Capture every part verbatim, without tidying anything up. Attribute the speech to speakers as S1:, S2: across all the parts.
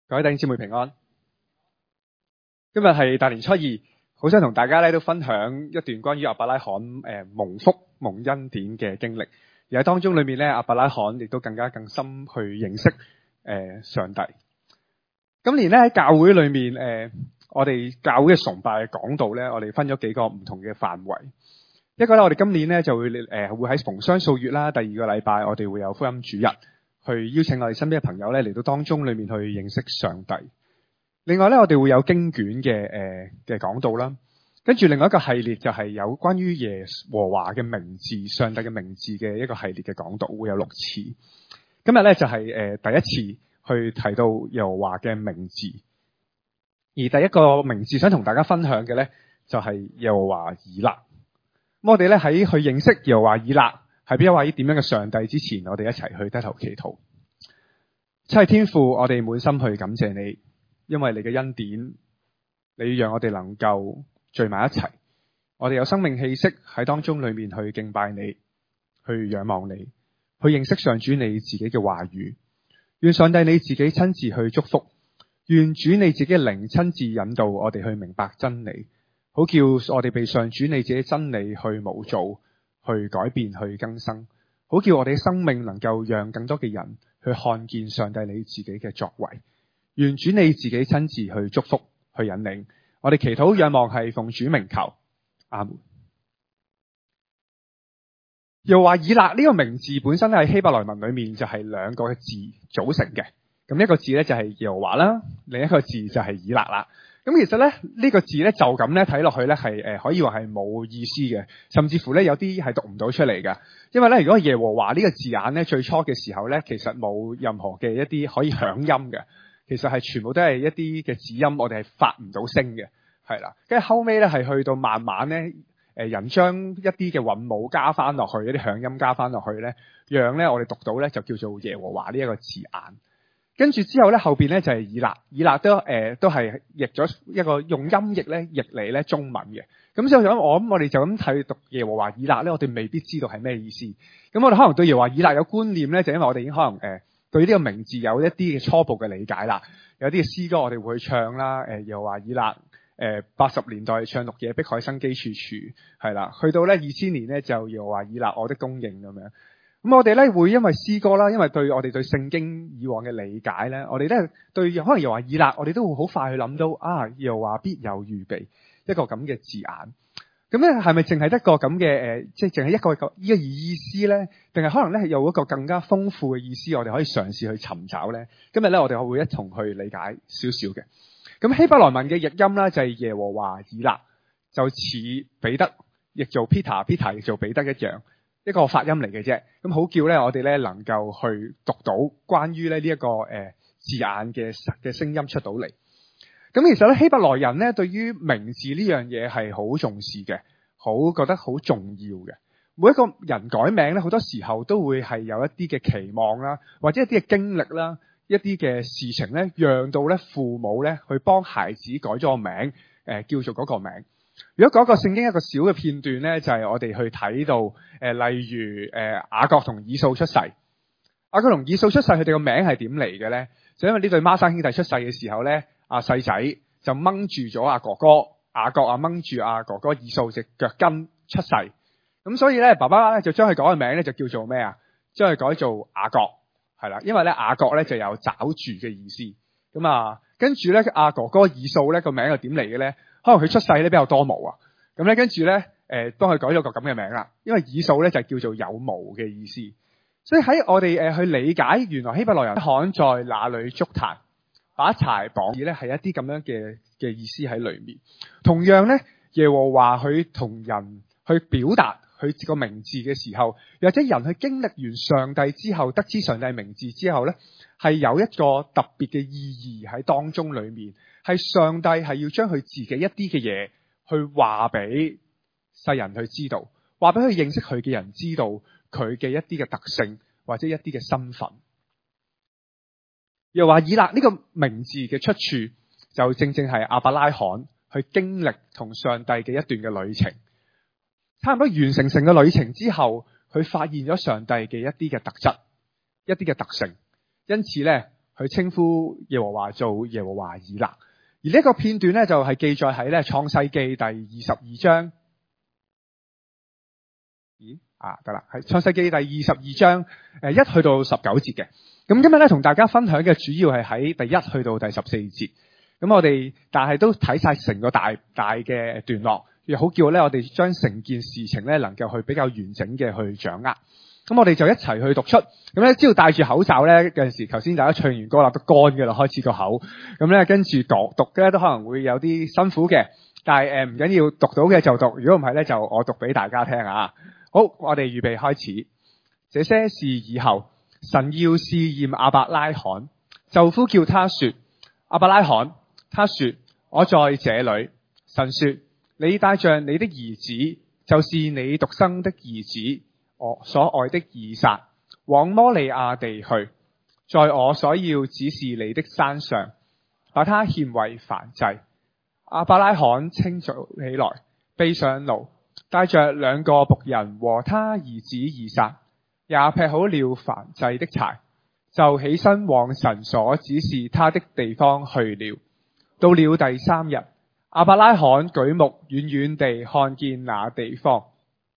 S1: 各位弟兄姊妹平安。今日係大年初二，好想同大家咧都分享一段關於亞伯拉罕誒蒙福蒙恩典嘅經歷。而喺當中裏面咧，亞伯拉罕亦都更加更深去認識誒上帝。今年咧喺教會裏面誒，我哋教會嘅崇拜嘅講道咧，我哋分咗幾個唔同嘅範圍。一個咧，我哋今年咧就會誒會喺逢雙數月啦，第二個禮拜我哋會有福音主日。去邀請我哋身邊嘅朋友咧嚟到當中裏面去認識上帝。另外咧，我哋會有經卷嘅誒嘅講道啦。跟住另外一個系列就係有關於耶和華嘅名字、上帝嘅名字嘅一個系列嘅講道，會有六次。今日咧就係、是、誒、呃、第一次去提到耶和華嘅名字。而第一個名字想同大家分享嘅咧就係、是、耶和華以勒。咁我哋咧喺去認識耶和華以勒係邊一位點樣嘅上帝之前，我哋一齊去低頭祈禱。七位天父，我哋滿心去感謝你，因為你嘅恩典，你讓我哋能夠聚埋一齊，我哋有生命氣息喺當中裏面去敬拜你，去仰望你，去認識上主你自己嘅話語。願上帝你自己親自去祝福，願主你自己嘅靈親自引導我哋去明白真理，好叫我哋被上主你自己真理去模造，去改變，去更新，好叫我哋嘅生命能夠讓更多嘅人去看見上帝你自己嘅作為。願主你自己親自去祝福，去引領。我哋祈禱仰望係奉主名求，阿門。又話以勒呢個名字本身喺希伯來文裏面就係兩個嘅字組成嘅。咁一個字咧就係耶和華啦，另一個字就係以勒啦。咁其實咧呢、這個字咧就咁咧睇落去咧係誒可以話係冇意思嘅，甚至乎咧有啲係讀唔到出嚟嘅。因為咧如果耶和華呢個字眼咧最初嘅時候咧，其實冇任何嘅一啲可以響音嘅，其實係全部都係一啲嘅字音，我哋係發唔到聲嘅，係啦。跟住後尾咧係去到慢慢咧誒人將一啲嘅韻母加翻落去，一啲響音加翻落去咧，讓咧我哋讀到咧就叫做耶和華呢一個字眼。跟住之後咧，後邊咧就係以勒，以勒都誒、呃、都係譯咗一個用音譯咧譯嚟咧中文嘅。咁所以我我諗我哋就咁睇讀耶和華以勒咧，我哋未必知道係咩意思。咁我哋可能對耶和華以勒有觀念咧，就因為我哋已經可能誒、呃、對呢個名字有一啲嘅初步嘅理解啦。有啲嘅詩歌我哋會去唱啦，誒耶和華以勒誒八十年代唱綠野碧海生機處處係啦，去到咧二千年咧就耶和華以勒我的供應咁樣。咁我哋咧會因為詩歌啦，因為對我哋對聖經以往嘅理解咧，我哋咧對可能耶和華以勒，我哋都會好快去諗到啊，耶和華必有預備一個咁嘅字眼。咁咧係咪淨係得個咁嘅誒，即係淨係一個個呢個意思咧？定係可能咧係有一個更加豐富嘅意思，我哋可以嘗試去尋找咧？今日咧我哋會一同去理解少少嘅。咁希伯來文嘅譯音咧就係耶和華以勒，就似彼得譯做 Peter，Peter 譯做彼得一樣。一個發音嚟嘅啫，咁好叫咧，我哋咧能夠去讀到關於咧呢一個誒、呃、字眼嘅嘅聲音出到嚟。咁其實咧希伯來人咧對於名字呢樣嘢係好重視嘅，好覺得好重要嘅。每一個人改名咧，好多時候都會係有一啲嘅期望啦，或者一啲嘅經歷啦，一啲嘅事情咧，讓到咧父母咧去幫孩子改咗個名，誒、呃、叫做嗰個名。如果講個聖經一個小嘅片段咧，就係、是、我哋去睇到誒、呃，例如誒、呃、雅各同以掃出世，雅各同以掃出世，佢哋個名係點嚟嘅咧？就因為呢對孖生兄弟出世嘅時候咧，阿細仔就掹住咗阿哥哥，雅各啊掹住阿哥哥以掃隻腳跟出世，咁所以咧爸爸咧就將佢改個名咧就叫做咩啊？將佢改做雅各，係啦，因為咧雅各咧就有抓住嘅意思，咁啊跟住咧阿哥哥以掃咧個名又點嚟嘅咧？可能佢出世咧比較多毛啊，咁咧跟住咧誒幫佢改咗個咁嘅名啦，因為以掃咧就叫做有毛嘅意思，所以喺我哋誒去理解原來希伯來人罕在那裡築壇，把柴綁咧係一啲咁樣嘅嘅意思喺裏面。同樣咧耶和華佢同人去表達佢個名字嘅時候，或者人去經歷完上帝之後，得知上帝名字之後咧，係有一個特別嘅意義喺當中裏面。係上帝係要將佢自己一啲嘅嘢去話俾世人去知道，話俾佢認識佢嘅人知道佢嘅一啲嘅特性或者一啲嘅身份。又話以勒呢個名字嘅出處就正正係亞伯拉罕去經歷同上帝嘅一段嘅旅程，差唔多完成成個旅程之後，佢發現咗上帝嘅一啲嘅特質、一啲嘅特性，因此咧去稱呼耶和華做耶和華以勒。而呢一個片段咧就係記載喺咧創世記第二十二章。咦啊得啦，係創世記第二十二章誒一去到十九節嘅。咁今日咧同大家分享嘅主要係喺第一去到第十四節。咁我哋但係都睇晒成個大大嘅段落，亦好叫咧我哋將成件事情咧能夠去比較完整嘅去掌握。咁我哋就一齊去讀出。咁咧只要戴住口罩咧，有陣時頭先大家唱完歌啦都乾嘅啦，開始個口。咁咧跟住讀讀嘅咧都可能會有啲辛苦嘅，但係誒唔緊要，讀到嘅就讀。如果唔係咧，就我讀俾大家聽啊。好，我哋預備開始。這些事以後，神要試驗亞伯拉罕，就呼叫他說：亞伯拉罕。他說：我在這裏。神說：你帶着你的兒子，就是你獨生的兒子，我所愛的以撒，往摩利亞地去，在我所要指示你的山上，把他獻為燔祭。亞伯拉罕清早起來，備上驢，帶着兩個僕人和他兒子以撒，也劈好了燔祭的柴，就起身往神所指示他的地方去了。到了第三日，亞伯拉罕舉目遠遠地看見那地方。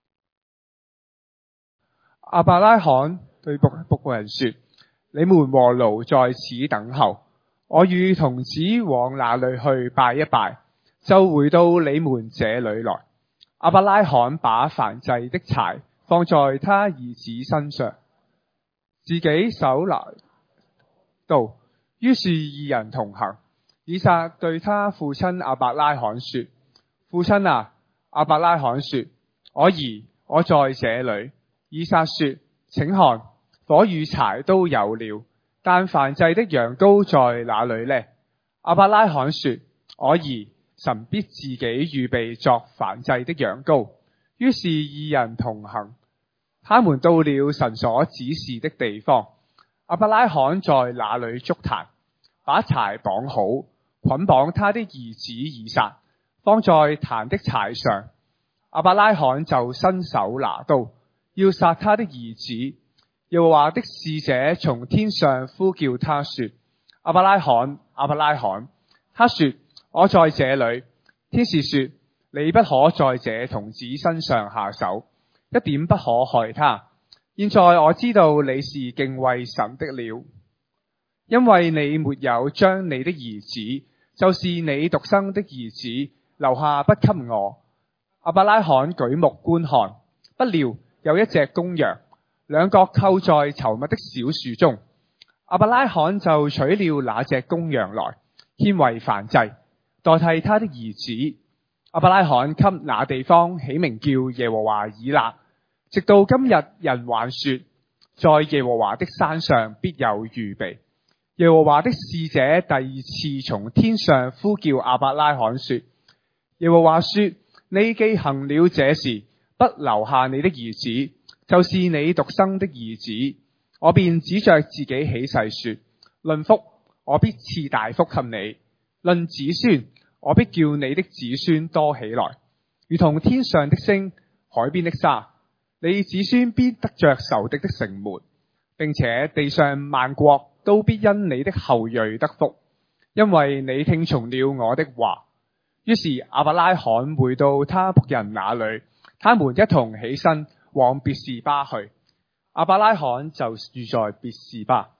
S1: 亞伯拉罕對僕僕人說：你們和驢在此等候，我與童子往那裏去拜一拜，就回到你們這裏來。亞伯拉罕把燔祭的柴放在他兒子身上，自己手拿刀，於是二人同行。以撒對他父親亞伯拉罕說：父親啊！亞伯拉罕說：我兒，我在這裏。以撒說：請看，火與柴都有了，但燔祭的羊羔在哪裏呢？亞伯拉罕說：我兒，神必自己預備作燔祭的羊羔。於是二人同行，他們到了神所指示的地方。亞伯拉罕在那裏築壇，把柴綁好，捆綁他的兒子以撒，放在壇的柴上。亞伯拉罕就伸手拿刀，要殺他的兒子。耶和華的使者從天上呼叫他說：亞伯拉罕，亞伯拉罕。他說：我在這裏。天使說：你不可在這童子身上下手，一點不可害他。現在我知道你是敬畏神的了，因為你沒有將你的兒子，就是你獨生的兒子，留下不給我。亞伯拉罕舉目觀看，不料有一隻公羊，兩角扣在稠密的小樹中。亞伯拉罕就取了那隻公羊來，獻為燔祭，代替他的兒子。亞伯拉罕給那地方起名叫耶和華以勒，直到今日人還說，在耶和華的山上必有預備。耶和華的使者第二次從天上呼叫亞伯拉罕說：耶和華說，你既行了這事，不留下你的兒子，就是你獨生的兒子，我便指着自己起誓說：論福，我必賜大福給你；論子孫，我必叫你的子孫多起來，如同天上的星、海邊的沙。你子孫必得着仇敵的城門，並且地上萬國都必因你的後裔得福，因為你聽從了我的話。於是亞伯拉罕回到他僕人那裏，他們一同起身往別是巴去。亞伯拉罕就住在別是巴。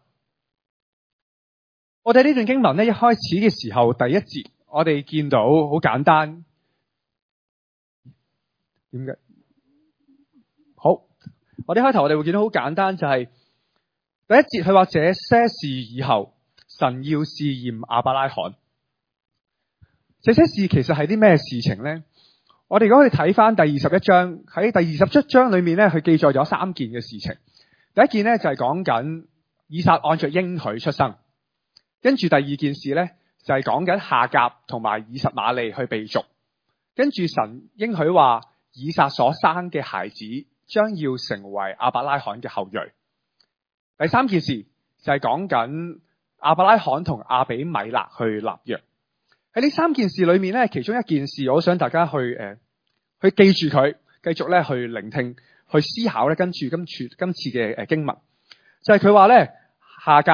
S1: 我哋呢段經文呢，一開始嘅時候第一節，我哋見到好簡單。點解？好，我哋開頭我哋會見到好簡單，就係第一節佢話這些事以後，神要試驗亞伯拉罕。這些事其實係啲咩事情呢？我哋如果去睇翻第二十一章，喺第二十一章裏面咧，佢記載咗三件嘅事情。第一件咧就係講緊以撒按着應許出生，跟住第二件事咧就係講緊夏甲同埋以實瑪利去被逐，跟住神應許話以撒所生嘅孩子將要成為亞伯拉罕嘅後裔。第三件事就係講緊亞伯拉罕同亞比米勒去立約。喺呢三件事裏面咧，其中一件事，我想大家去誒、呃、去記住佢，繼續咧去聆聽、去思考咧，跟住今次今次嘅誒經文，就係佢話咧夏甲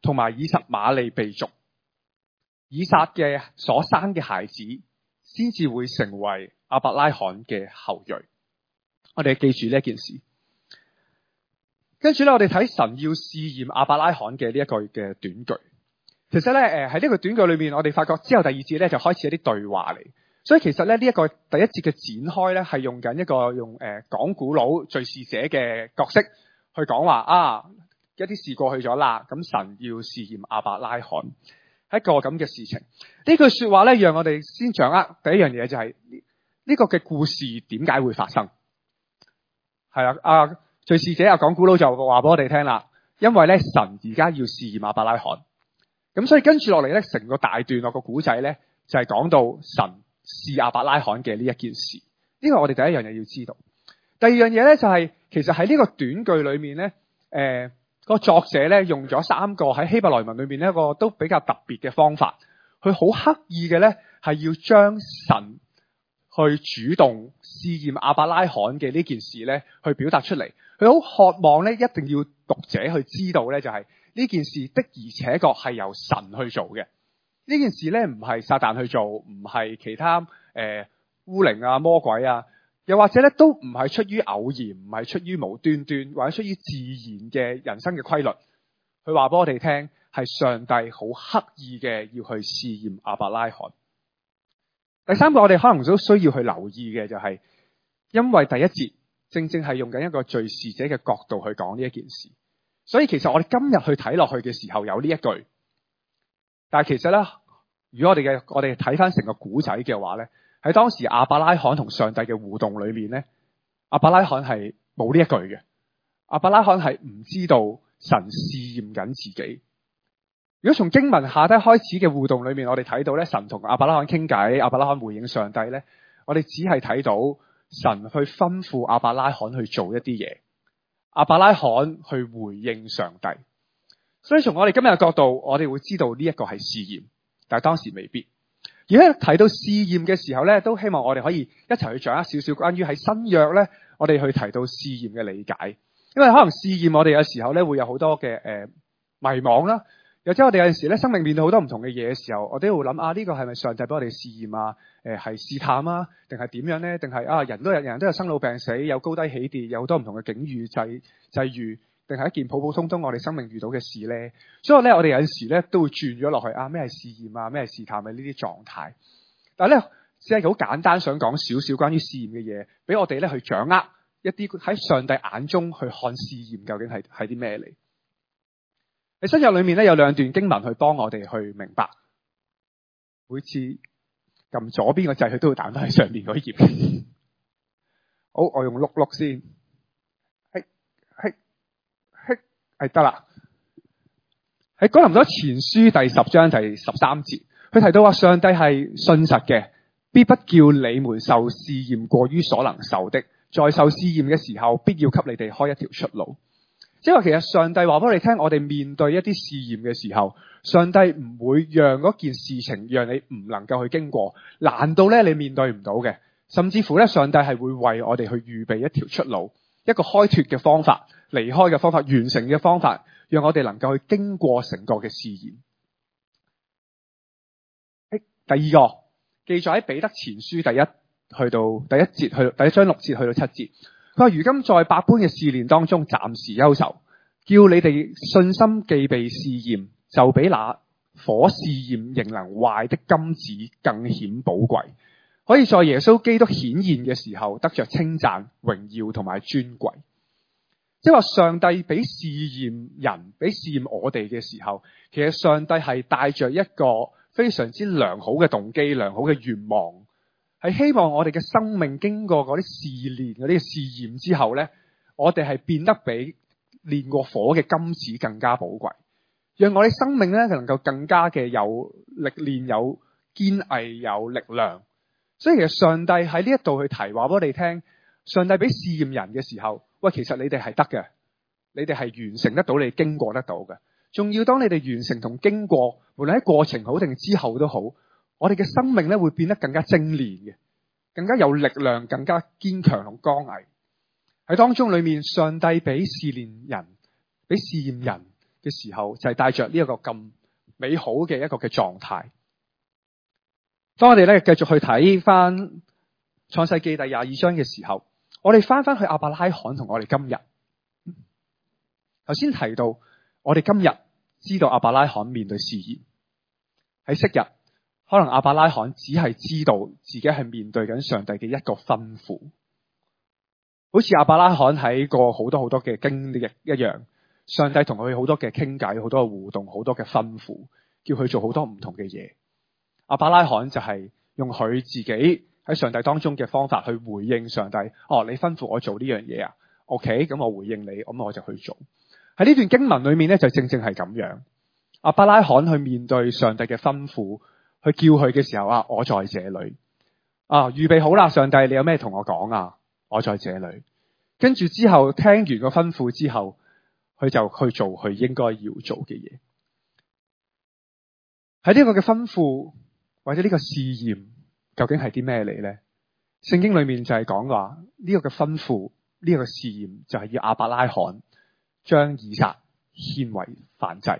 S1: 同埋以實瑪利被逐，以撒嘅所生嘅孩子先至會成為亞伯拉罕嘅後裔。我哋記住呢一件事。跟住咧，我哋睇神要試驗亞伯拉罕嘅呢一個嘅短句。其實咧，誒喺呢個短句裏面，我哋發覺之後第二節咧就開始一啲對話嚟。所以其實咧呢一個第一節嘅展開咧係用緊一個用誒講古佬敘事者嘅角色去講話啊，一啲事過去咗啦，咁神要試驗亞伯拉罕係一個咁嘅事情。呢句說話咧，讓我哋先掌握第一樣嘢，就係呢個嘅故事點解會發生。係啦，啊敘事者啊講古佬就話俾我哋聽啦，因為咧神而家要試驗亞伯拉罕，咁所以跟住落嚟咧成個大段落個古仔咧就係講到神試亞伯拉罕嘅呢一件事。呢個我哋第一樣嘢要知道。第二樣嘢咧就係其實喺呢個短句裏面咧，誒個作者咧用咗三個喺希伯來文裏面呢一個都比較特別嘅方法，佢好刻意嘅咧係要將神去主動試驗亞伯拉罕嘅呢件事咧去表達出嚟。佢好渴望咧一定要讀者去知道咧就係呢件事的而且確係由神去做嘅。呢件事咧唔係撒旦去做，唔係其他誒、呃、污靈啊魔鬼啊，又或者咧都唔係出於偶然，唔係出於無端端，或者出於自然嘅人生嘅規律。佢話俾我哋聽，係上帝好刻意嘅要去試驗亞伯拉罕。第三個我哋可能都需要去留意嘅就係、是，因為第一節正正係用緊一個敘事者嘅角度去講呢一件事，所以其實我哋今日去睇落去嘅時候有呢一句。但係其實咧，如果我哋嘅我哋睇翻成個古仔嘅話咧，喺當時亞伯拉罕同上帝嘅互動裏面咧，亞伯拉罕係冇呢一句嘅。亞伯拉罕係唔知道神試驗緊自己。如果從經文下低開始嘅互動裏面，我哋睇到咧，神同亞伯拉罕傾偈，亞伯拉罕回應上帝咧，我哋只係睇到神去吩咐亞伯拉罕去做一啲嘢，亞伯拉罕去回應上帝。所以從我哋今日嘅角度，我哋會知道呢一個係試驗，但係當時未必。而喺提到試驗嘅時候咧，都希望我哋可以一齊去掌握少少關於喺新約咧，我哋去提到試驗嘅理解。因為可能試驗我哋有時候咧會有好多嘅誒、呃、迷惘啦，又或者我哋有陣時咧生命面對好多唔同嘅嘢嘅時候，我哋會諗啊，呢、這個係咪上帝俾我哋試驗啊？誒、呃、係試探啊？定係點樣咧？定係啊人都有人都有生老病死，有高低起跌，有好多唔同嘅境遇際際遇。定係一件普普通通我哋生命遇到嘅事咧，所以咧我哋有陣時咧都會轉咗落去啊咩係試驗啊咩係試探嘅呢啲狀態。但係咧只係好簡單想講少少關於試驗嘅嘢，俾我哋咧去掌握一啲喺上帝眼中去看試驗究竟係係啲咩嚟。喺新約裏面咧有兩段經文去幫我哋去明白。每次撳左邊個掣，佢都會彈翻喺上面嗰頁。好，我用碌碌先。係得啦，喺哥林多前書第十章第十三節，佢提到話上帝係信實嘅，必不叫你們受試驗過於所能受的，在受試驗嘅時候，必要給你哋開一條出路。即係話其實上帝話俾我哋聽，我哋面對一啲試驗嘅時候，上帝唔會讓嗰件事情讓你唔能夠去經過，難到咧你面對唔到嘅，甚至乎咧上帝係會為我哋去預備一條出路，一個開脫嘅方法。離開嘅方法，完成嘅方法，讓我哋能夠去經過成個嘅試驗。第二個記載喺彼得前書第一去到第一節，去第一章六節去到七節。佢話：如今在百般嘅試煉當中，暫時憂愁，叫你哋信心既被試驗，就比那火試驗仍能壞的金子更顯寶貴，可以在耶穌基督顯現嘅時候得着稱讚、榮耀同埋尊貴。即係話上帝俾試驗人，俾試驗我哋嘅時候，其實上帝係帶着一個非常之良好嘅動機、良好嘅願望，係希望我哋嘅生命經過嗰啲試煉、嗰啲試驗之後咧，我哋係變得比煉過火嘅金子更加寶貴，讓我哋生命咧能夠更加嘅有歷練、有堅毅、有力量。所以其實上帝喺呢一度去提話俾我哋聽，上帝俾試驗人嘅時候。喂，其實你哋係得嘅，你哋係完成得到，你經過得到嘅。仲要當你哋完成同經過，無論喺過程好定之後都好，我哋嘅生命咧會變得更加精煉嘅，更加有力量，更加堅強同剛毅。喺當中裏面，上帝俾試煉人，俾試驗人嘅時候，就係帶着呢一個咁美好嘅一個嘅狀態。當我哋咧繼續去睇翻創世記第廿二章嘅時候，我哋翻翻去亞伯拉罕同我哋今日。頭先提到，我哋今日知道亞伯拉罕面對試驗，喺昔日可能亞伯拉罕只係知道自己係面對緊上帝嘅一個吩咐，好似亞伯拉罕喺過好多好多嘅經歷一樣，上帝同佢好多嘅傾偈，好多嘅互動，好多嘅吩咐，叫佢做好多唔同嘅嘢。亞伯拉罕就係用佢自己喺上帝當中嘅方法去回應上帝。哦，你吩咐我做呢樣嘢啊 ？OK，咁我回應你，咁我就去做。喺呢段經文裏面咧，就正正係咁樣。亞伯拉罕去面對上帝嘅吩咐，去叫佢嘅時候啊，我在這裏啊，預備好啦，上帝，你有咩同我講啊？我在這裏。跟住之後聽完個吩咐之後，佢就去做佢應該要做嘅嘢。喺呢個嘅吩咐或者呢個試驗，究竟係啲咩嚟呢？聖經裏面就係講話呢個嘅吩咐，呢個試驗就係要亞伯拉罕將以撒獻為燔祭，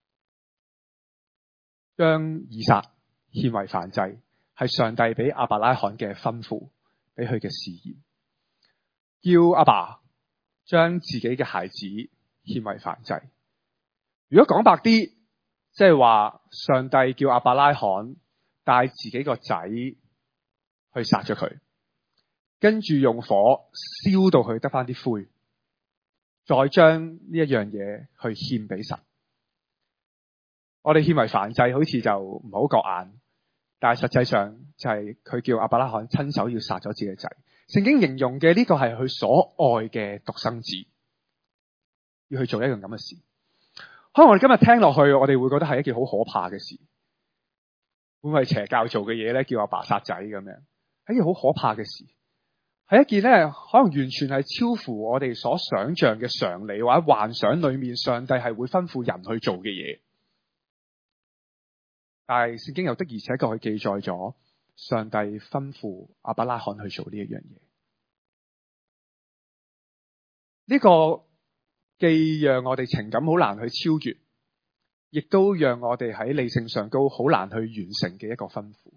S1: 將以撒獻為燔祭，係上帝俾亞伯拉罕嘅吩咐，俾佢嘅試驗，叫阿爸將自己嘅孩子獻為燔祭。如果講白啲，即係話上帝叫亞伯拉罕帶自己個仔去殺咗佢，跟住用火燒到佢得翻啲灰，再將呢一樣嘢去獻俾神。我哋獻為燔祭好似就唔好覺眼，但係實際上就係佢叫亞伯拉罕親手要殺咗自己嘅仔。聖經形容嘅呢個係佢所愛嘅獨生子，要去做一樣咁嘅事。可能我哋今日聽落去，我哋會覺得係一件好可怕嘅事。會唔會係邪教做嘅嘢咧？叫阿爸殺仔咁樣，係一件好可怕嘅事，係一件咧可能完全係超乎我哋所想象嘅常理或者幻想裏面，上帝係會吩咐人去做嘅嘢。但係聖經又的而且確去記載咗，上帝吩咐亞伯拉罕去做呢一樣嘢。呢個既讓我哋情感好難去超越，亦都讓我哋喺理性上高好難去完成嘅一個吩咐。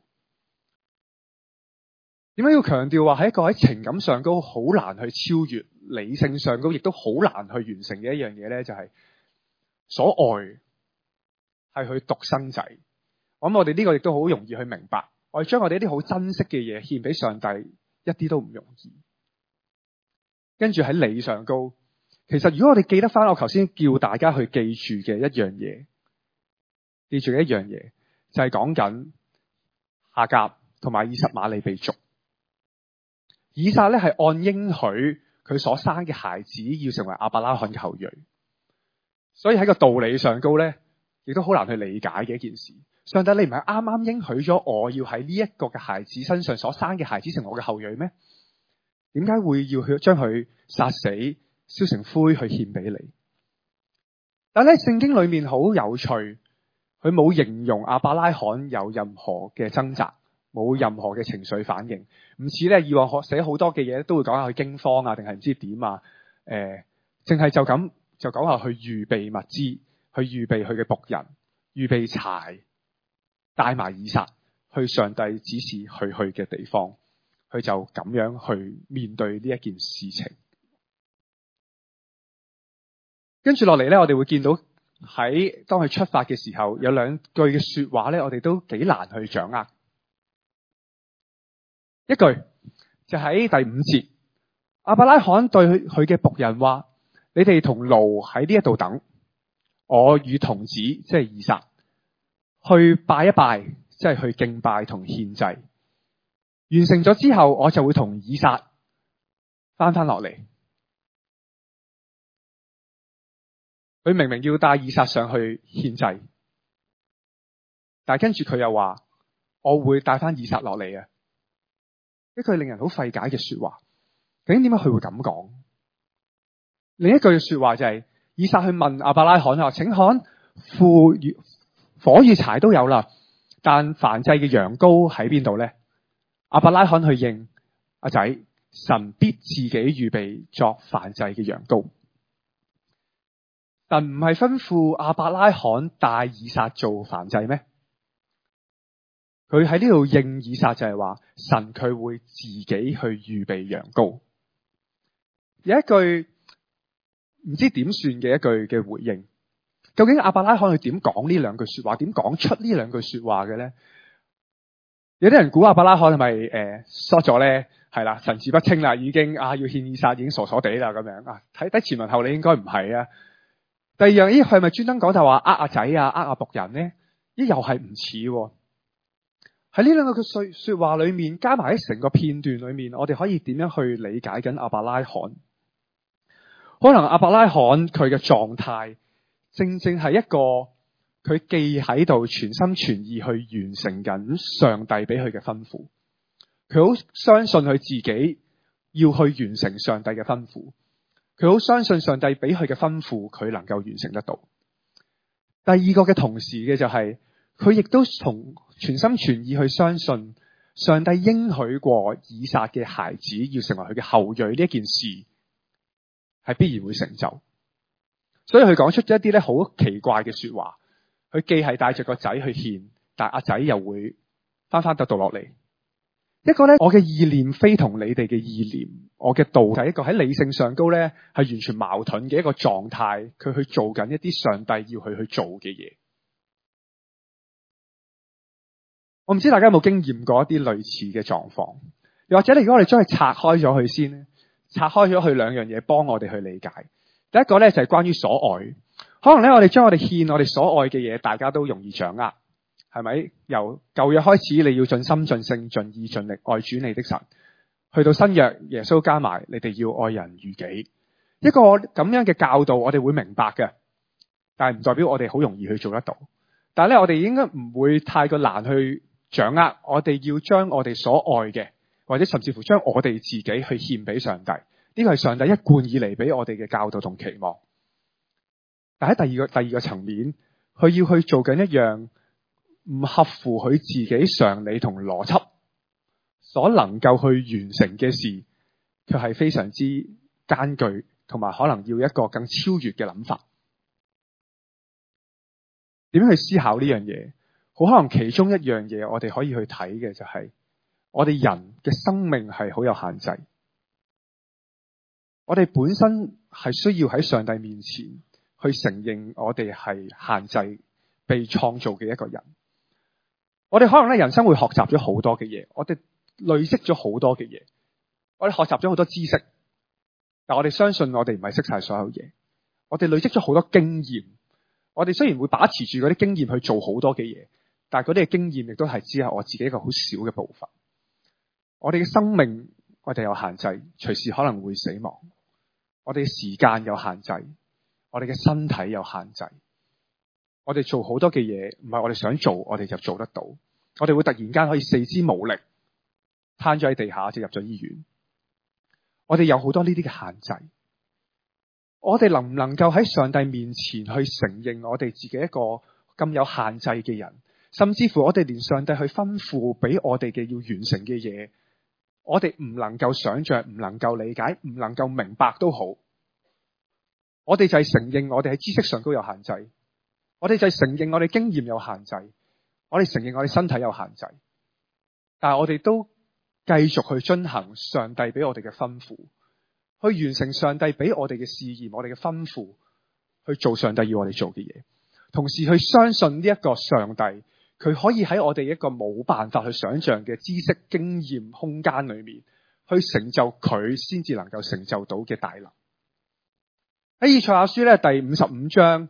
S1: 點解要強調話係一個喺情感上高好難去超越，理性上高亦都好難去完成嘅一樣嘢咧？就係所愛係佢獨生仔。我諗我哋呢個亦都好容易去明白，我哋將我哋一啲好珍惜嘅嘢獻俾上帝，一啲都唔容易。跟住喺理上高，其實如果我哋記得翻我頭先叫大家去記住嘅一樣嘢，記住嘅一樣嘢就係講緊夏甲同埋以實瑪利被逐。以撒咧係按應許佢所生嘅孩子要成為亞伯拉罕嘅後裔，所以喺個道理上高咧，亦都好難去理解嘅一件事。上帝，你唔係啱啱應許咗我要喺呢一個嘅孩子身上所生嘅孩子成我嘅後裔咩？點解會要去將佢殺死、燒成灰去獻俾你？但係聖經裏面好有趣，佢冇形容亞伯拉罕有任何嘅掙扎，冇任何嘅情緒反應，唔似咧以往學寫好多嘅嘢都會講下佢驚慌啊，定係唔知點啊？誒、呃，淨係就咁就講下去預備物資，去預備佢嘅僕人，預備柴。帶埋以撒去上帝指示佢去嘅地方，佢就咁樣去面對呢一件事情。跟住落嚟咧，我哋會見到喺當佢出發嘅時候，有兩句嘅說話咧，我哋都幾難去掌握。一句就喺第五節，亞伯拉罕對佢嘅僕人話：你哋同驢喺呢一度等，我與童子即係以撒。去拜一拜，即係去敬拜同獻祭。完成咗之後，我就會同以撒翻翻落嚟。佢明明要帶以撒上去獻祭，但係跟住佢又話：我會帶翻以撒落嚟啊！一句令人好費解嘅說話。究竟點解佢會咁講？另一句嘅說話就係、是、以撒去問亞伯拉罕話：請看父與火與柴都有啦，但燔祭嘅羊羔喺邊度咧？亞伯拉罕去應阿仔，神必自己預備作燔祭嘅羊羔。 但唔係吩咐亞伯拉罕帶以撒做燔祭咩？佢喺呢度應以撒就係話，神佢會自己去預備羊羔。有一句唔知點算嘅一句嘅回應，究竟亞伯拉罕佢點講呢兩句說話？點講出呢兩句說話嘅咧？有啲人估亞伯拉罕係咪誒疏咗咧？係啦，神志不清啦，已經啊要獻以撒，已經傻傻地啦咁樣啊。睇睇前文後理應該唔係啊。第二樣，咦佢係咪專登講就話呃阿仔啊，呃阿僕人咧？咦又係唔似。喺呢兩個嘅說說話裏面，加埋喺成個片段裏面，我哋可以點樣去理解緊亞伯拉罕？可能亞伯拉罕佢嘅狀態，正正係一個佢既喺度全心全意去完成緊上帝俾佢嘅吩咐，佢好相信佢自己要去完成上帝嘅吩咐，佢好相信上帝俾佢嘅吩咐，佢能夠完成得到。第二個嘅同時嘅就係、是，佢亦都從全心全意去相信上帝應許過以撒嘅孩子要成為佢嘅後裔呢一件事係必然會成就，所以佢講出咗一啲咧好奇怪嘅說話。佢既係帶着個仔去獻，但阿仔又會翻翻得到落嚟。一個咧，我嘅意念非同你哋嘅意念，我嘅道係一個喺理性上高咧係完全矛盾嘅一個狀態。佢去做緊一啲上帝要佢去做嘅嘢。我唔知大家有冇經驗過一啲類似嘅狀況，又或者你如果我哋將佢拆開咗佢先咧，拆開咗佢兩樣嘢，幫我哋去理解。第一個咧就係關於所愛，可能咧我哋將我哋獻我哋所愛嘅嘢，大家都容易掌握，係咪？由舊約開始，你要盡心盡性盡意盡力愛主你的神，去到新約耶穌加埋，你哋要愛人如己。一個咁樣嘅教導，我哋會明白嘅，但係唔代表我哋好容易去做得到。但係咧，我哋應該唔會太過難去掌握，我哋要將我哋所愛嘅，或者甚至乎將我哋自己去獻俾上帝，呢個係上帝一貫以嚟俾我哋嘅教導同期望。但喺第二個第二個層面，佢要去做緊一樣唔合乎佢自己常理同邏輯所能夠去完成嘅事，卻係非常之艱巨，同埋可能要一個更超越嘅諗法。點樣去思考呢樣嘢？好可能其中一樣嘢，我哋可以去睇嘅就係，我哋人嘅生命係好有限制。我哋本身係需要喺上帝面前去承認我哋係限制被創造嘅一個人。我哋可能咧人生會學習咗好多嘅嘢，我哋累積咗好多嘅嘢，我哋學習咗好多知識，但我哋相信我哋唔係識晒所有嘢。我哋累積咗好多經驗，我哋雖然會把持住嗰啲經驗去做好多嘅嘢，但係嗰啲嘅經驗亦都係只係我自己一個好少嘅部分。我哋嘅生命我哋有限制，隨時可能會死亡。我哋嘅時間有限制，我哋嘅身體有限制。我哋做好多嘅嘢，唔係我哋想做，我哋就做得到。我哋會突然間可以四肢無力，攤咗喺地下就入咗醫院。我哋有好多呢啲嘅限制。我哋能唔能夠喺上帝面前去承認我哋自己一個咁有限制嘅人？甚至乎我哋連上帝去吩咐俾我哋嘅要完成嘅嘢，我哋唔能夠想象，唔能夠理解，唔能夠明白都好。我哋就係承認我哋喺知識上都有限制，我哋就係承認我哋經驗有限制，我哋承認我哋身體有限制，但係我哋都繼續去遵行上帝俾我哋嘅吩咐，去完成上帝俾我哋嘅試驗，我哋嘅吩咐，去做上帝要我哋做嘅嘢，同時去相信呢一個上帝，佢可以喺我哋一個冇辦法去想象嘅知識、經驗、空間裏面，去成就佢先至能夠成就到嘅大能。喺以賽亞書咧第五十五章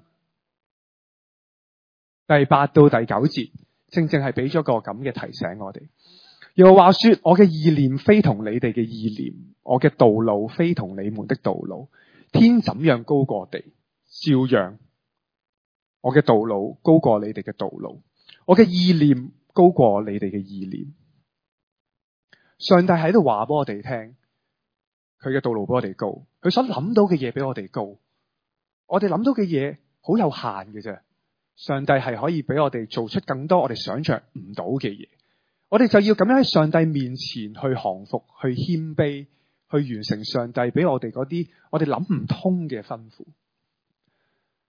S1: 第八到第九節，正正係俾咗個咁嘅提醒我哋。又話說，我嘅意念非同你哋嘅意念，我嘅道路非同你們的道路。天怎樣高過地，照樣我嘅道路高過你哋嘅道路，我嘅意念高過你哋嘅意念。上帝喺度話俾我哋聽，佢嘅道路比我哋高，佢所諗到嘅嘢比我哋高。我哋諗到嘅嘢好有限嘅啫，上帝係可以俾我哋做出更多我哋想象唔到嘅嘢。我哋就要咁樣喺上帝面前去降服，去謙卑，去完成上帝俾我哋嗰啲我哋諗唔通嘅吩咐。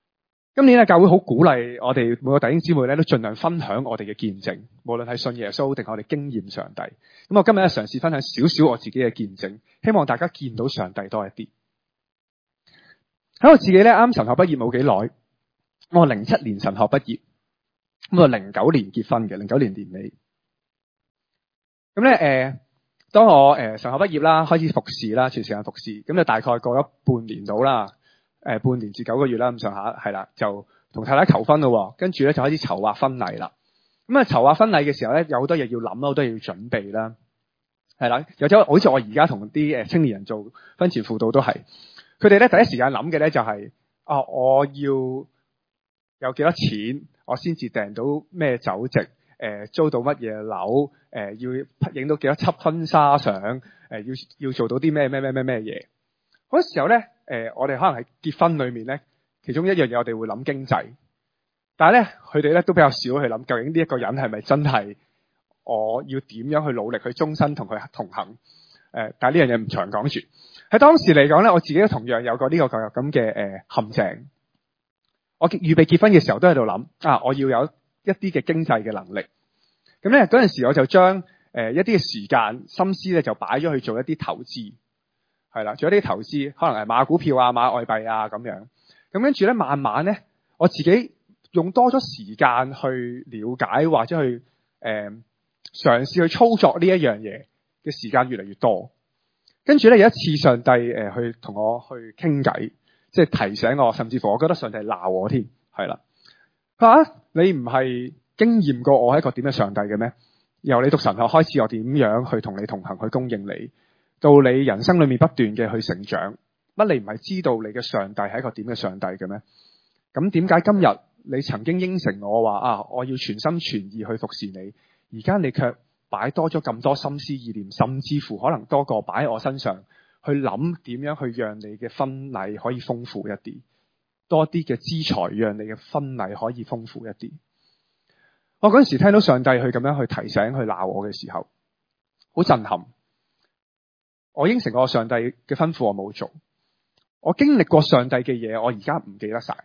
S1: 今年咧，教會好鼓勵我哋每個弟兄姊妹咧，都盡量分享我哋嘅見證，無論係信耶穌定係我哋經驗上帝。咁我今日咧嘗試分享少少我自己嘅見證，希望大家見到上帝多一啲。喺我自己咧，啱神學畢業冇幾耐，我零七年神學畢業，咁啊零九年結婚嘅，零九年年尾。咁咧，誒、呃，當我誒、呃、神學畢業啦，開始服侍啦，全時間服侍，咁就大概過咗半年到啦。誒、呃，半年至九個月啦，咁上下係啦，就同太太求婚咯，跟住咧就開始籌劃婚禮啦。咁啊，籌劃婚禮嘅時候咧，有好多嘢要諗，好多嘢要準備啦，係啦。有咗好似我而家同啲誒青年人做婚前輔導都係，佢哋咧第一時間諗嘅咧就係、是，啊，我要有幾多錢，我先至訂到咩酒席，誒、呃，租到乜嘢樓，誒、呃，要影到幾多輯婚紗相，誒、呃，要要做到啲咩咩咩咩咩嘢。嗰時候咧，誒、呃，我哋可能係結婚裏面咧，其中一樣嘢我哋會諗經濟，但係咧，佢哋咧都比較少去諗究竟呢一個人係咪真係我要點樣去努力去終身同佢同行？誒、呃，但係呢樣嘢唔長講住。喺當時嚟講咧，我自己都同樣有過呢個咁咁嘅誒陷阱。我預備結婚嘅時候都喺度諗啊，我要有一啲嘅經濟嘅能力。咁咧嗰陣時我就將誒、呃、一啲嘅時間心思咧就擺咗去做一啲投資。係啦，做一啲投資，可能係買股票啊、買外幣啊咁樣。咁跟住咧，慢慢咧，我自己用多咗時間去了解或者去誒、呃、嘗試去操作呢一樣嘢嘅時間越嚟越多。跟住咧，有一次上帝誒、呃、去同我去傾偈，即係提醒我，甚至乎我覺得上帝鬧我添。係啦，佢話：你唔係經驗過我係一個點嘅上帝嘅咩？由你讀神學開始，我點樣去同你同行，去供應你？到你人生裏面不斷嘅去成長，乜你唔係知道你嘅上帝係一個點嘅上帝嘅咩？咁點解今日你曾經應承我話啊，我要全心全意去服侍你，而家你卻擺多咗咁多心思意念，甚至乎可能多過擺喺我身上，去諗點樣去讓你嘅婚禮可以豐富一啲，多啲嘅資財讓你嘅婚禮可以豐富一啲。我嗰陣時聽到上帝去咁樣去提醒去鬧我嘅時候，好震撼。我應承過上帝嘅吩咐，我冇做。我經歷過上帝嘅嘢，我而家唔記得晒。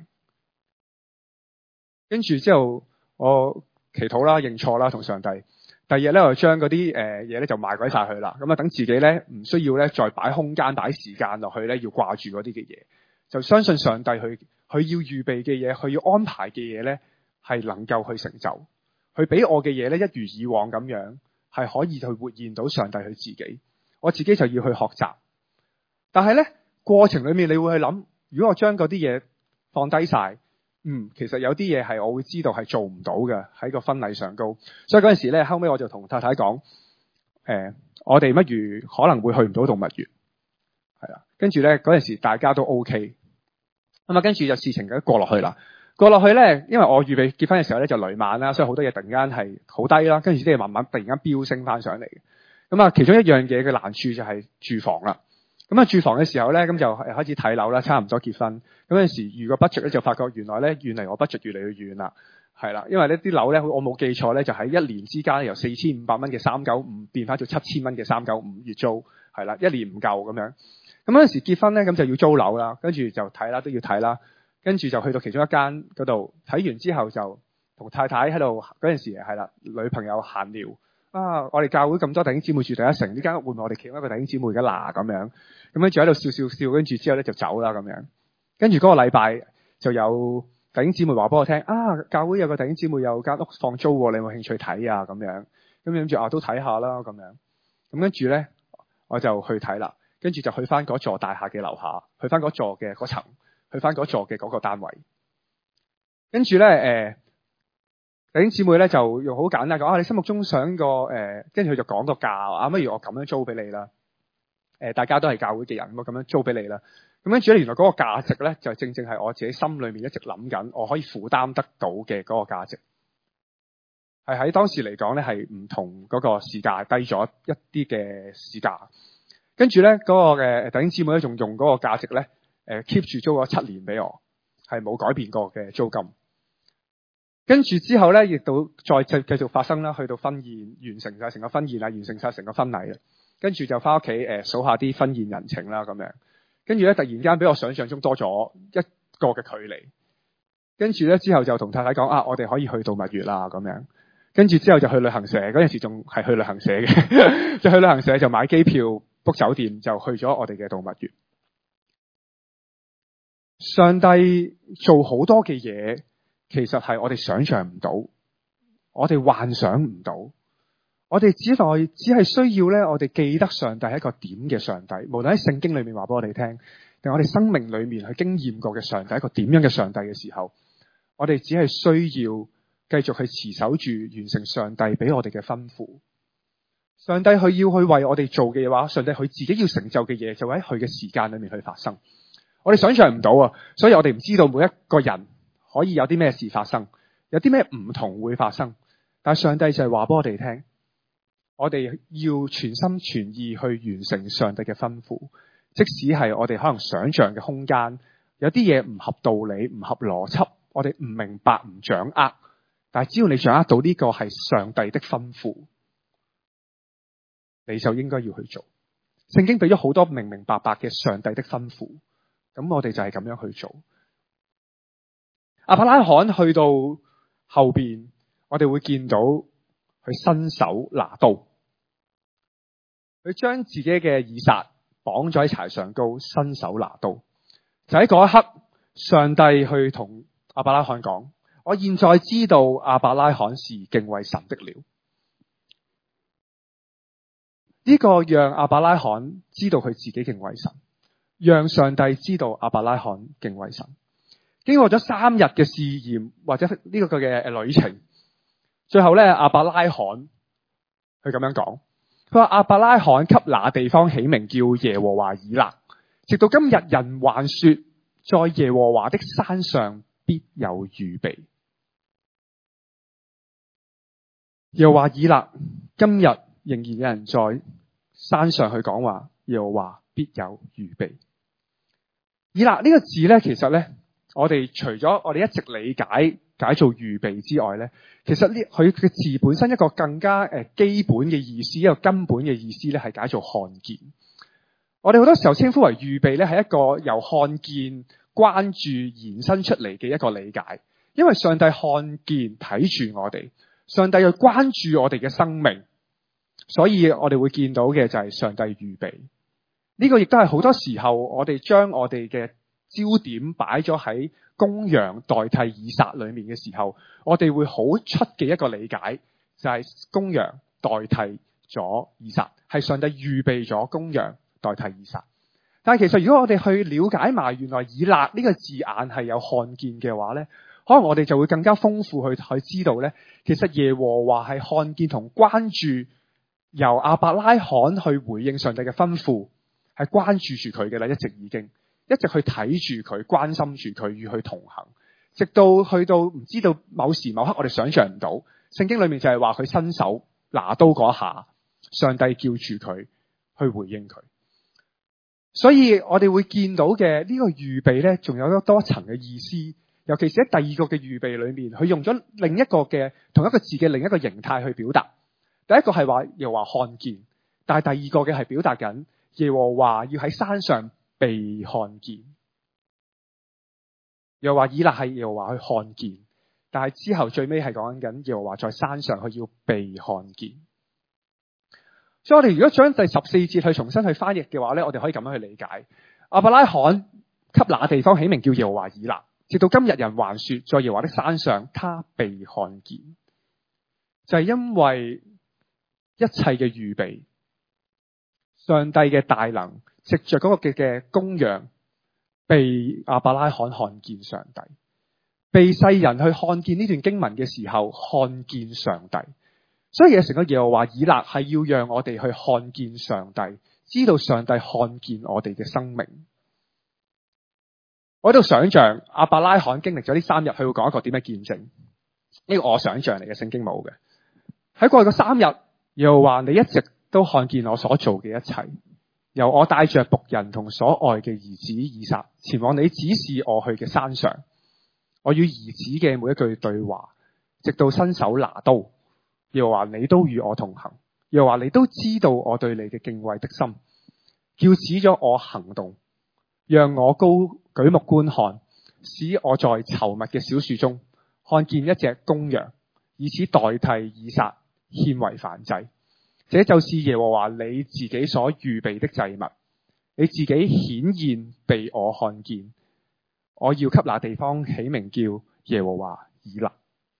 S1: 跟住之後，我祈禱啦、認錯啦，同上帝。第二日咧，我就將嗰啲誒嘢咧就賣鬼晒佢啦。咁啊，等自己咧唔需要咧再擺空間、擺時間落去咧，要掛住嗰啲嘅嘢，就相信上帝佢佢要預備嘅嘢，佢要安排嘅嘢咧，係能夠去成就。佢俾我嘅嘢咧，一如以往咁樣，係可以去活現到上帝佢自己。我自己就要去學習，但係咧過程裏面你會去諗，如果我將嗰啲嘢放低晒，嗯，其實有啲嘢係我會知道係做唔到嘅喺個婚禮上高，所以嗰陣時咧後尾我就同太太講，誒、呃，我哋乜如可能會去唔到度蜜月，係啦，跟住咧嗰陣時大家都 OK，咁啊跟住就事情咁過落去啦，過落去咧，因為我預備結婚嘅時候咧就雷曼啦，所以好多嘢突然間係好低啦，跟住啲嘢慢慢突然間飆升翻上嚟嘅。咁啊，其中一樣嘢嘅難處就係住房啦。咁啊，住房嘅時候咧，咁就開始睇樓啦，差唔多結婚。咁有陣時，如果 budget 咧，就發覺原來咧，遠離我 budget 越嚟越遠啦。係啦，因為呢啲樓咧，我冇記錯咧，就喺一年之間由四千五百蚊嘅三九五變翻做七千蚊嘅三九五月租。係啦，一年唔夠咁樣。咁嗰陣時結婚咧，咁就要租樓啦，跟住就睇啦，都要睇啦。跟住就去到其中一間嗰度睇完之後，就同太太喺度嗰陣時係啦，女朋友閒聊。啊！我哋教會咁多弟兄姊妹住第一城，呢間屋會唔會我哋其中一個弟兄姊妹嘅嗱咁樣？咁跟住喺度笑笑笑，跟住之後咧就走啦咁樣。跟住嗰個禮拜就有弟兄姊妹話俾我聽，啊，教會有個弟兄姊妹有間屋放租，你有冇興趣睇啊？咁樣咁諗住啊，都睇下啦咁樣。咁跟住咧我就去睇啦，跟住就去翻嗰座大廈嘅樓下，去翻嗰座嘅嗰層，去翻嗰座嘅嗰個單位。跟住咧誒。呃弟兄姊妹咧就用好簡單講啊，你心目中想個誒，跟住佢就講個價啊，不如我咁樣租俾你啦。誒、呃，大家都係教會嘅人，我咁樣租俾你啦。咁跟住咧，原來嗰個價值咧就正正係我自己心裏面一直諗緊，我可以負擔得到嘅嗰個價值，係喺當時嚟講咧係唔同嗰個市價低咗一啲嘅市價。跟住咧嗰個嘅弟兄姊妹咧仲用嗰個價值咧誒 keep 住租咗七年俾我，係冇改變過嘅租金。跟住之後咧，亦都再繼繼續發生啦，去到婚宴完成晒成個婚宴啦，完成晒成個婚禮啦。跟住就翻屋企誒數下啲婚宴人情啦，咁樣。跟住咧，突然間比我想象中多咗一個嘅距離。 跟住咧之後就同太太講啊，我哋可以去度蜜月啦咁樣。跟住之後就去旅行社，嗰陣時仲係去旅行社嘅，就去旅行社就買機票 book 酒店，就去咗我哋嘅度蜜月。上帝做好多嘅嘢，其實係我哋想象唔到，我哋幻想唔到。我哋只係只係需要咧，我哋記得上帝係一個點嘅上帝，無論喺聖經裏面話俾我哋聽，定我哋生命裏面去經驗過嘅上帝一個點樣嘅上帝嘅時候，我哋只係需要繼續去持守住完成上帝俾我哋嘅吩咐。上帝佢要去為我哋做嘅話，上帝佢自己要成就嘅嘢，就喺佢嘅時間裏面去發生。我哋想象唔到啊，所以我哋唔知道每一個人可以有啲咩事發生，有啲咩唔同會發生。但係上帝就係話俾我哋聽，我哋要全心全意去完成上帝嘅吩咐，即使係我哋可能想象嘅空間有啲嘢唔合道理、唔合邏輯，我哋唔明白、唔掌握，但係只要你掌握到呢個係上帝的吩咐，你就應該要去做。聖經俾咗好多明明白白嘅上帝的吩咐，咁我哋就係咁樣去做。亞伯拉罕去到後邊，我哋會見到佢伸手拿刀，佢將自己嘅以撒綁咗喺柴上高，伸手拿刀。就喺嗰一刻，上帝去同亞伯拉罕講：我現在知道亞伯拉罕是敬畏神的了。呢個讓亞伯拉罕知道佢自己敬畏神，讓上帝知道亞伯拉罕敬畏神。經過咗三日嘅試驗或者呢個嘅旅程，最後咧亞伯拉罕佢咁樣講，佢話亞伯拉罕給那地方起名叫耶和華以勒，直到今日人還說，在耶和華的山上必有預備。耶和華以勒，今日仍然有人在山上去講話，耶和華必有預備。以勒呢個字咧，其實咧，我哋除咗我哋一直理解解做預備之外咧，其實呢佢嘅字本身一個更加誒基本嘅意思，一個根本嘅意思咧，係解做看見。我哋好多時候稱呼為預備咧，係一個由看見、關注延伸出嚟嘅一個理解。因為上帝看見睇住我哋，上帝去關注我哋嘅生命，所以我哋會見到嘅就係上帝預備。呢個亦都係好多時候我哋將我哋嘅焦點擺咗喺公羊代替以撒裏面嘅時候，我哋會好出嘅一個理解就係公羊代替咗以撒，係上帝預備咗公羊代替以撒。但係其實如果我哋去了解埋原來以勒呢個字眼係有看見嘅話咧，可能我哋就會更加豐富去去知道咧，其實耶和華係看見同關注，由亞伯拉罕去回應上帝嘅吩咐，係關注住佢嘅啦，一直已經一直去睇住佢，關心住佢，與佢同行，直到去到唔知道某時某刻我哋想象唔到，聖經裏面就係話佢伸手拿刀嗰下，上帝叫住佢去回應佢。所以我哋會見到嘅呢個預備咧，仲有多層嘅意思，尤其是喺第二個嘅預備裏面，佢用咗另一個嘅同一個字嘅另一個形態去表達。第一個係話耶和華看見，但係第二個嘅係表達緊耶和華要喺山上被看見。耶和華以勒係耶和華去看見，但係之後最尾係講緊耶和華在山上佢要被看見。所以我哋如果將第十四節去重新去翻譯嘅話咧，我哋可以咁樣去理解：亞伯拉罕給那地方起名叫耶和華以勒，直到今日人還說，在耶和華的山上他被看見。就係因為一切嘅預備，上帝嘅大能藉着嗰個嘅嘅公羊，被亞伯拉罕看見上帝，被世人去看見呢段經文嘅時候，看見上帝。所以成個耶和華以勒係要讓我哋去看見上帝，知道上帝看見我哋嘅生命。我喺度想象亞伯拉罕經歷咗呢三日，佢會講一個點嘅見證。呢個我想象嚟嘅，聖經冇嘅。喺過去嗰三日，耶和華你一直都看見我所做嘅一切，由我帶着僕人同所愛嘅兒子以撒前往你指示我去嘅山上，我與兒子嘅每一句對話，直到伸手拿刀。耶和華你都與我同行，耶和華你都知道我對你嘅敬畏的心，叫指咗我行動，讓我高舉目觀看， 使我在稠密嘅小樹中看見一隻公羊，以此代替以撒獻為燔祭。這就是耶和華你自己所預備的祭物，你自己顯現被我看見。我要給那地方起名叫耶和華以勒。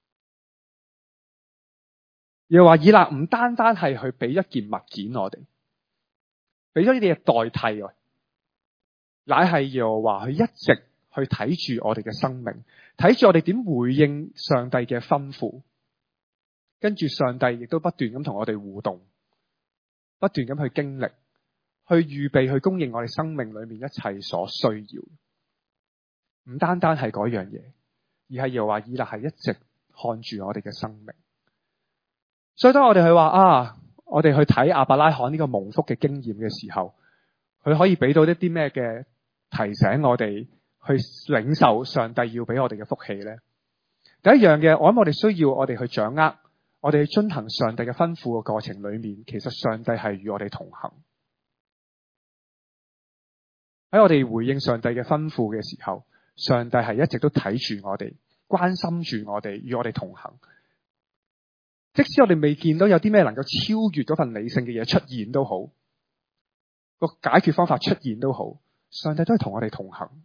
S1: 耶和華以勒唔單單係去俾一件物件我哋，俾咗呢啲嘢代替我，乃係耶和華佢一直去睇住我哋嘅生命，睇住我哋點回應上帝嘅吩咐，跟住上帝亦都不斷咁同我哋互動，不斷咁去經歷，去預備去供應我哋生命裏面一切所需要。唔單單係嗰樣嘢，而係耶和華以勒係一直看住我哋嘅生命。所以當我哋去話啊，我哋去睇亞伯拉罕呢個蒙福嘅經驗嘅時候，佢可以俾到一啲咩嘅提醒我哋去領受上帝要俾我哋嘅福氣呢？第一樣嘅，我諗我哋需要我哋去掌握，我哋去遵行上帝嘅吩咐嘅過程裏面，其實上帝係與我哋同行。喺我哋回應上帝嘅吩咐嘅時候，上帝係一直都睇住我哋，關心住我哋，與我哋同行。即使我哋未見到有啲咩能夠超越嗰份理性嘅嘢出現都好，個解決方法出現都好，上帝都係同我哋同行。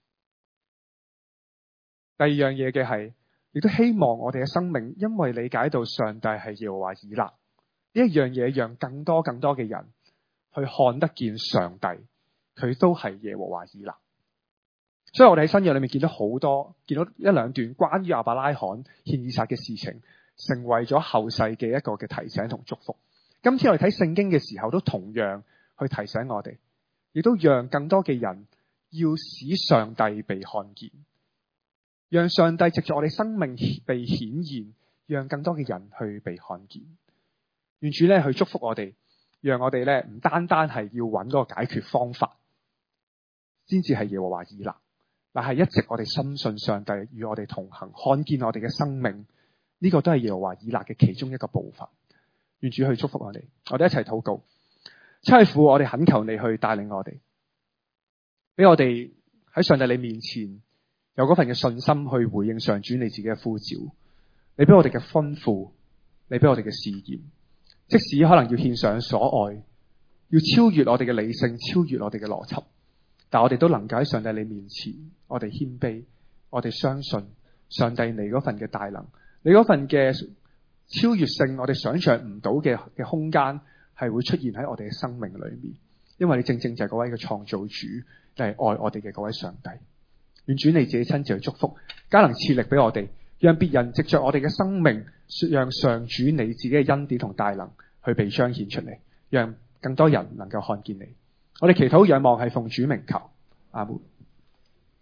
S1: 第二樣嘢嘅係，亦都希望我哋嘅生命因為理解到上帝係耶和華以勒呢一樣嘢，讓更多更多嘅人去看得見上帝，佢都係耶和華以勒。所以我哋喺新約裏面見到好多，見到一兩段關於亞伯拉罕獻以撒嘅事情，成為咗後世嘅一個嘅提醒同祝福。今次我哋睇聖經嘅時候，都同樣去提醒我哋，亦都讓更多嘅人要使上帝被看見，讓上帝藉住我哋生命被顯現，讓更多嘅人去被看見。願主咧去祝福我哋，讓我哋咧唔單單係要揾嗰個解決方法，先至係耶和華以勒，但係一直我哋深信上帝與我哋同行，看見我哋嘅生命。呢個都係耶和華以勒嘅其中一個部分。願主去祝福我哋，我哋一齊禱告。差父，我哋懇求你去帶領我哋，俾我哋喺上帝你面前有嗰份嘅信心去回應上主你自己嘅呼召。你俾我哋嘅吩咐，你俾我哋嘅試驗，即使可能要獻上所愛，要超越我哋嘅理性，超越我哋嘅邏輯，但我哋都能夠喺上帝你面前，我哋謙卑，我哋相信上帝你嗰份嘅大能。你嗰份嘅超越性，我哋想象唔到嘅嘅空間，係會出現喺我哋嘅生命裏面。因為你正正就係嗰位嘅創造主，就係愛我哋嘅嗰位上帝。願主你自己親自去祝福，加能賜力俾我哋，讓別人藉着我哋嘅生命，讓上主你自己嘅恩典同大能去被彰顯出嚟，讓更多人能夠看見你。我哋祈禱仰望係奉主名求，阿門。